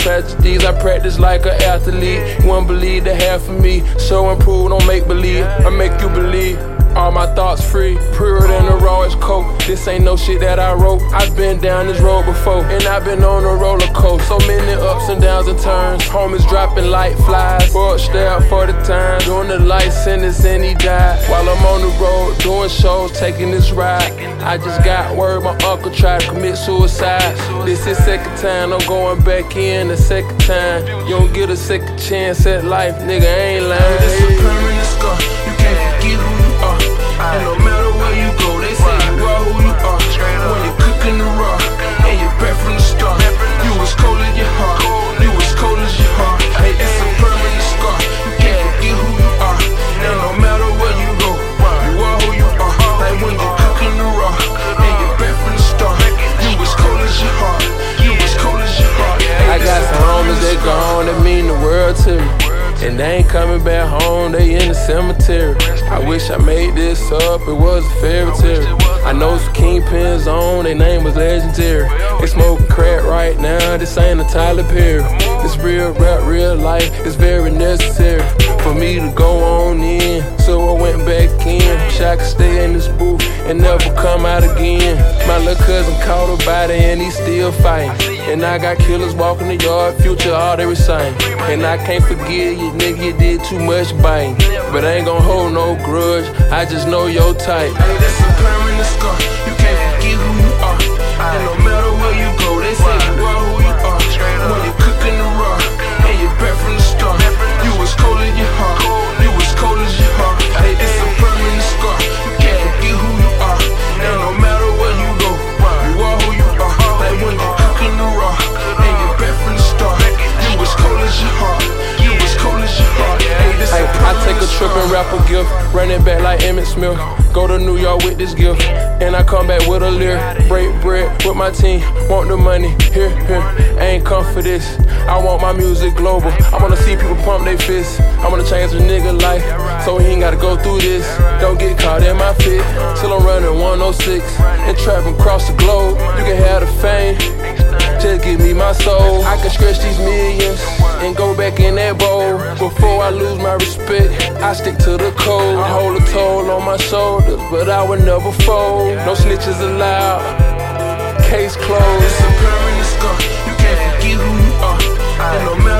tragedies. I practice like an athlete. You won't believe the half of me. Show and prove, don't make believe. I make you believe. All my thoughts free, purer than the rawest coke. This ain't no shit that I wrote. I've been down this road before, and I've been on a roller coaster. So many ups and downs and turns. Homies dropping like flies. Brought stared for the time. Doing the life sentence and he died. While I'm on the road, doing shows, taking this ride. I just got word my uncle tried to commit suicide. This is second time, I'm going back in the second time. You don't get a second chance at life, nigga, I ain't lying. It's a permanent scar, you can't forget who you are. And no matter where you go, they say you are who you are. When you're cooking the raw, and you're back from the start. You was cold as your heart, you was cold as your heart. Hey, it's a permanent scar, you can't forget who you are. And no matter where you go, you are who you are. Like when you're cooking the raw, and you're back from the start. You was cold as your heart, you was cold as your heart. I got some homies that gone that mean the world to me. And they ain't coming back home, they in the cemetery. I wish I made this up, it was a fairy tale. I know some kingpins on, their name was legendary. They smoking crack right now, this ain't a Tyler Perry. This real rap, real life, it's very necessary for me to go on in. So I went back in, wish I could stay in this booth and never come out again. My little cousin caught a body and he still fighting. And I got killers walking the yard, future all they recite. And I can't forgive you, nigga, you did too much biting. But I ain't gon' hold no grudge, I just know your type. Hey, that's a permanent scar, you can't forget who you are. And no matter where you go, they say you are who you are. When you're cooking the raw, and you're back from the start. You was cold in your heart, you was cold as your heart. Hey, it's a permanent scar, you can't forget who you are. And no matter where you go, you are who you are. Like when you're cooking the raw, and you're back from the start. You was cold as your heart, you was cold as your heart. Hey, I take a trip and wrap a gift, running back like Emmett Smith. Go to New York with this gift, and I come back with a lyric. Break bread with my team, want the money, here, I ain't come for this. I want my music global, I wanna see people pump their fists. I wanna change a nigga life, so he ain't gotta go through this. Don't get caught in my fit, till I'm running 106, and trapping across the globe. You can have the fame, just give me my soul. I can stretch these millions and go back in that bowl. Before I lose my respect, I stick to the code. I hold a toll on my shoulders, but I would never fold. No snitches allowed, case closed. It's a permanent scar, you can't forget who you are. And no matter